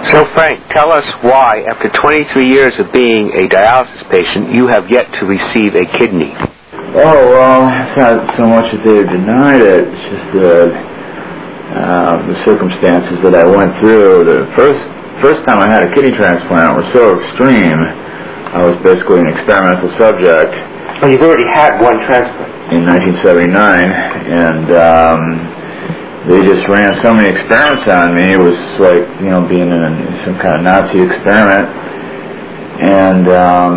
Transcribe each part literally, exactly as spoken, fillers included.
So, Frank, tell us why, after twenty-three years of being a dialysis patient, you have yet to receive a kidney. Oh, well, it's not so much that they've denied it. It's just the, uh, the circumstances that I went through. The first first time I had a kidney transplant was so extreme. I was basically an experimental subject. Oh, you've already had one transplant? In nineteen seventy-nine, and um, they just ran so many experiments on me. It was like, you know, being in some kind of Nazi experiment. And, um,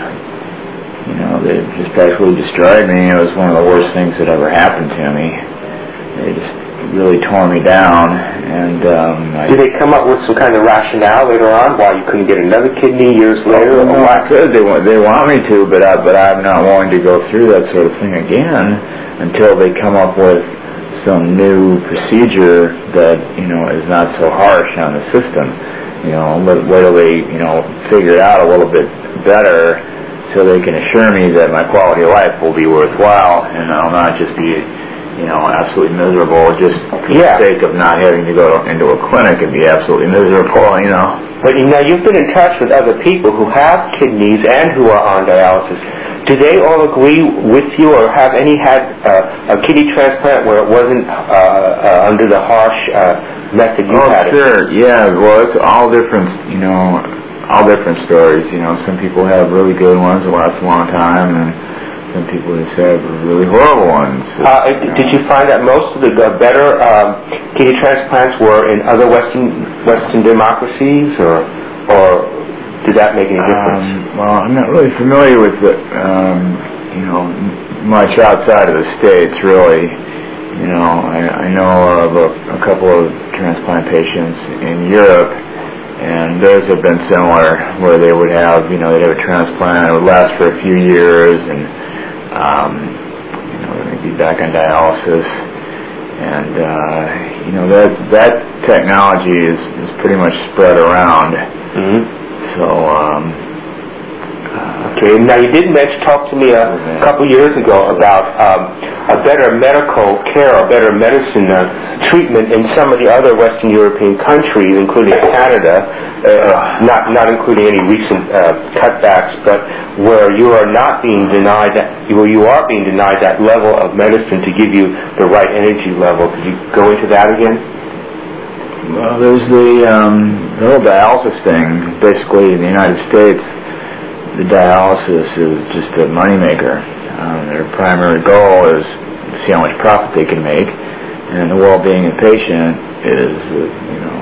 you know, they just practically destroyed me. It was one of the worst things that ever happened to me. They just really tore me down. And um, I, did they come up with some kind of rationale later on why you couldn't get another kidney years later? Well, no, I could. They want, they want me to, but, I, but I'm not willing to go through that sort of thing again until they come up with some new procedure that, you know, is not so harsh on the system. You know, wait till they, you know, figure it out a little bit better so they can assure me that my quality of life will be worthwhile and I'll not just be, you know, absolutely miserable just for yeah. the sake of not having to go into a clinic and be absolutely miserable, you know. But you know, you've been in touch with other people who have kidneys and who are on dialysis. Do they all agree with you, or have any had uh, a kidney transplant where it wasn't uh, uh, under the harsh uh, method you oh, had? Oh, sure, it? yeah. Well, it's all different, you know, all different stories. You know, some people have really good ones that last a long time, and some people just have really horrible ones. Uh, you know. Did you find that most of the better um, kidney transplants were in other Western Western democracies, or or did that make any difference? Um, well, I'm not really familiar with the, um, you know, much outside of the States, really. You know, I, I know of a, a couple of transplant patients in Europe, and those have been similar, where they would have, you know, they'd have a transplant, it would last for a few years, and, um, you know, they'd be back on dialysis. And, uh, you know, that that technology is, is pretty much spread around. Mm-hmm. So, um... Uh, okay, now you did mention, talk to me a okay. couple years ago about um, a better medical care, or better medicine uh, treatment in some of the other Western European countries, including Canada, uh, not not including any recent uh, cutbacks, but where you are not being denied that, where you are being denied that level of medicine to give you the right energy level. Could you go into that again? Well, there's the, um, the whole dialysis thing. Basically, in the United States, the dialysis is just a moneymaker. Um, their primary goal is to see how much profit they can make, and the well-being of the patient is, you know,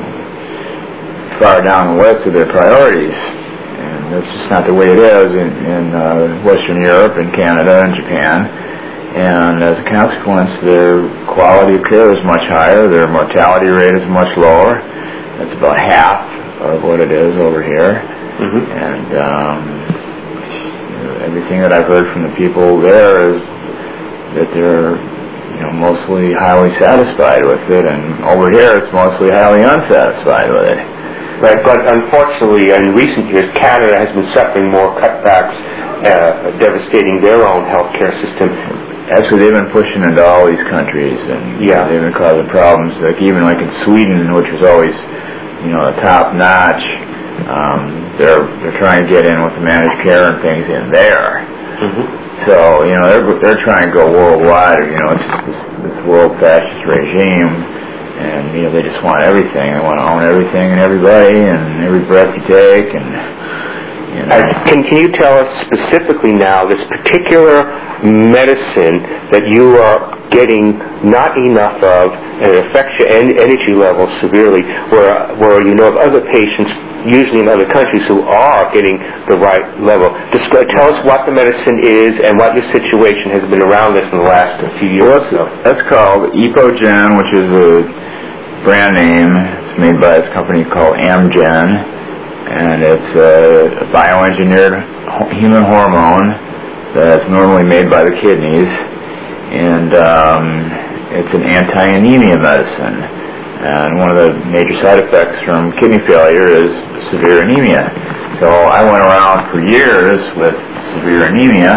far down the list of their priorities. And that's just not the way it is in, in uh, Western Europe and Canada and Japan. And as a consequence, their quality of care is much higher, their mortality rate is much lower. That's about half of what it is over here. Mm-hmm. And um, everything that I've heard from the people there is that they're, you know, mostly highly satisfied with it, and over here it's mostly highly unsatisfied with it. Right, but unfortunately, in recent years, Canada has been suffering more cutbacks, uh, devastating their own healthcare system. Actually, they've been pushing into all these countries, and yeah. they've been causing problems. Like even like in Sweden, which was always, you know, a top notch. Um, they're they're trying to get in with the managed care and things in there. Mm-hmm. So you know they're they're trying to go worldwide. You know, it's just this, this world fascist regime, and you know they just want everything. They want to own everything and everybody and every breath you take. And you know. Uh, can can you tell us specifically now this particular medicine that you are getting not enough of, and it affects your en- energy levels severely, where where you know of other patients, usually in other countries, who are getting the right level? Just tell us what the medicine is and what your situation has been around this in the last few years. Well, that's, that's called Epogen, which is a brand name. It's made by this company called Amgen, and it's a bioengineered human hormone that's normally made by the kidneys, and um, it's an anti-anemia medicine. And one of the major side effects from kidney failure is severe anemia. So I went around for years with severe anemia,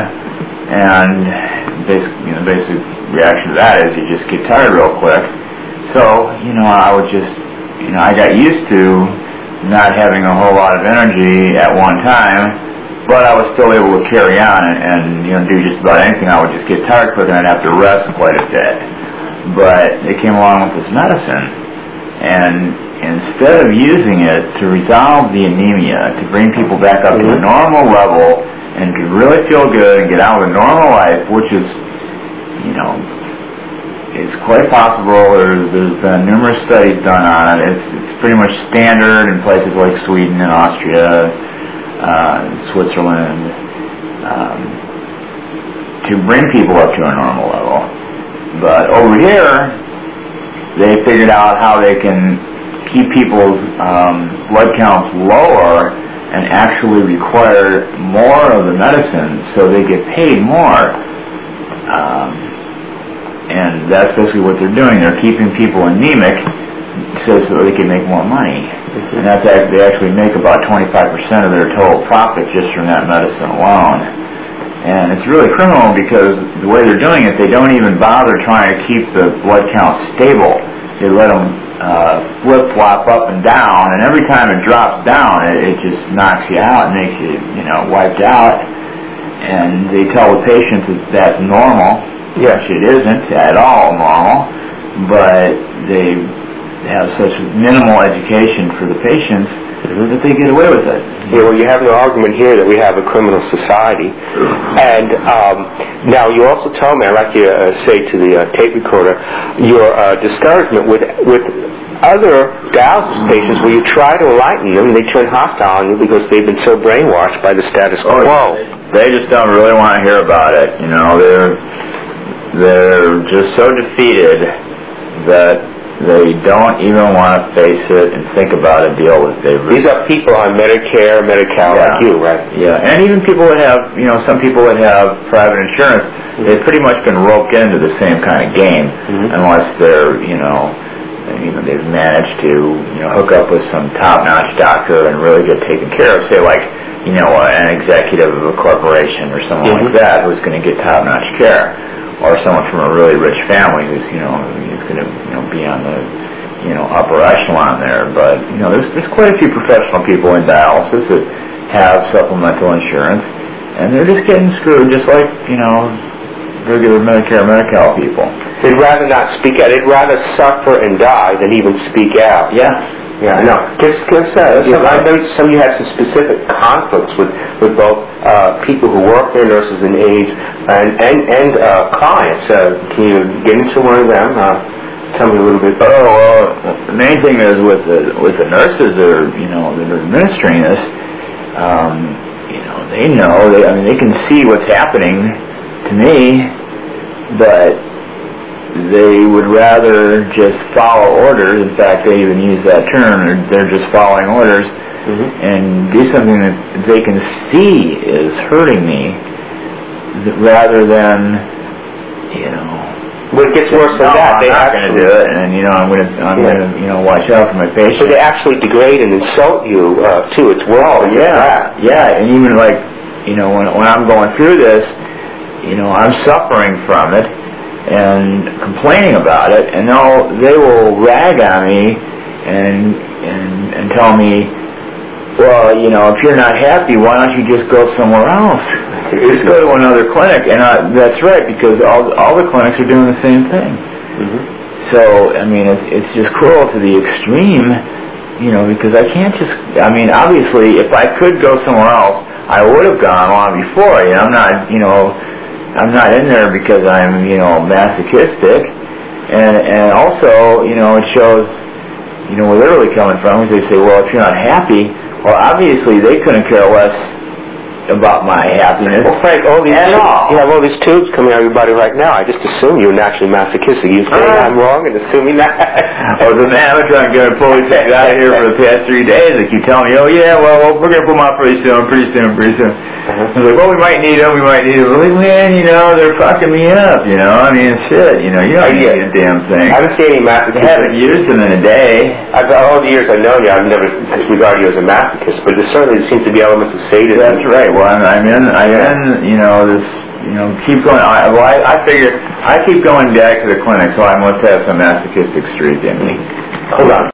and basic, you know, basic reaction to that is you just get tired real quick. So, you know, I would just, you know, I got used to not having a whole lot of energy at one time, but I was still able to carry on and, and you know do just about anything. I would just get tired quicker and I'd have to rest quite a bit. But they came along with this medicine, and instead of using it to resolve the anemia, to bring people back up mm-hmm. to a normal level and to really feel good and get out of a normal life, which is, you know, it's quite possible. There's, there's been numerous studies done on it. It's, it's pretty much standard in places like Sweden and Austria, uh, Switzerland, um, to bring people up to a normal level. But over here, they figured out how they can keep people's um, blood counts lower and actually require more of the medicine so they get paid more. Um, and that's basically what they're doing. They're keeping people anemic so, so they can make more money. Mm-hmm. And that's they actually make about twenty-five percent of their total profit just from that medicine alone. And it's really criminal because the way they're doing it, they don't even bother trying to keep the blood count stable. They let them uh, flip-flop up and down, and every time it drops down, it, it just knocks you out and makes you, you know, wiped out. And they tell the patients that that's normal, yes. which it isn't at all normal, but they have such minimal education for the patients mm-hmm. that they get away with it. Yeah, well, you have no argument here that we have a criminal society. And um, now you also told me, I'd like you to uh, say to the uh, tape recorder, your uh, discouragement with with other dialysis patients where you try to enlighten them and they turn hostile on you because they've been so brainwashed by the status quo. Oh, they just don't really want to hear about it. You know, they're they're just so defeated that they don't even want to face it and think about a deal with it. These are people on Medicare, Medi-Cal, yeah. like you, right? Yeah, and even people that have, you know, some people that have private insurance, mm-hmm. they've pretty much been roped into the same kind of game, mm-hmm. unless they're, you know, you know, they've managed to, you know, hook up with some top-notch doctor and really get taken care of. Say, like, you know, an executive of a corporation or someone mm-hmm. like that who's going to get top-notch care. Or someone from a really rich family who's, you know, who's going to, you know, be on the, you know, upper echelon there. But, you know, there's there's quite a few professional people in dialysis that have supplemental insurance, and they're just getting screwed, just like, you know, regular Medicare, Medi-Cal people. They'd rather not speak out. They'd rather suffer and die than even speak out. Yeah. Yeah, I know. Just, just, uh, you know, I know some of you had some specific conflicts with, with both uh, people who work there, nurses and aides, and and, and uh, clients. Uh, can you get into one of them? Uh, tell me a little bit. Oh, well, the main thing is with the with the nurses that are, you know, that are administering this. Um, you know, they know. They, I mean, they can see what's happening to me, but they would rather just follow orders. In fact, they even use that term. They're, they're just following orders mm-hmm. and do something that they can see is hurting me, rather than, you know. Well, it gets worse than no, that. I'm they not going to do it, and you know, I'm going to, I'm yeah. going to, you know, watch out for my patients. So they actually degrade and insult you uh, too. It's worse. Oh yeah, yeah, and even like, you know, when when I'm going through this, you know, I'm suffering from it and complaining about it, and they'll they will rag on me and and and tell me, well, you know, if you're not happy, why don't you just go somewhere else? Just go to another clinic. And I, that's right, because all all the clinics are doing the same thing. Mm-hmm. So I mean, it's it's just cruel to the extreme, you know, because I can't just. I mean, obviously, if I could go somewhere else, I would have gone long before. You know, I'm not, you know. I'm not in there because I'm, you know, masochistic, and and also, you know, it shows, you know, where they're really coming from. Is they say, well, if you're not happy, well, obviously they couldn't care less about my happiness. Well, Frank, all these at tubes, all. you have all these tubes coming out of your body right now. I just assume you're naturally masochistic. You saying uh, I'm wrong and assuming that? I was an amateur. I'm going to pull these things out of here for the past three days. They keep telling me, oh yeah, well, well we're going to pull them out pretty soon, pretty soon, pretty soon. Uh-huh. I was like, well, we might need them, we might need them. Well, man, you know, they're fucking me up, you know. I mean, shit, you know, you don't need a damn thing. I haven't seen any masochists. I haven't used them in a day. I've, all the years I've known you, I've never regarded you as a masochist, but there certainly seems to be elements of sadism. That's right. Well, I'm, I'm in, I'm in, you know, this, you know, keep going. I, well, I, I figure I keep going back to the clinic, so I must have some masochistic streak in me. Hold on.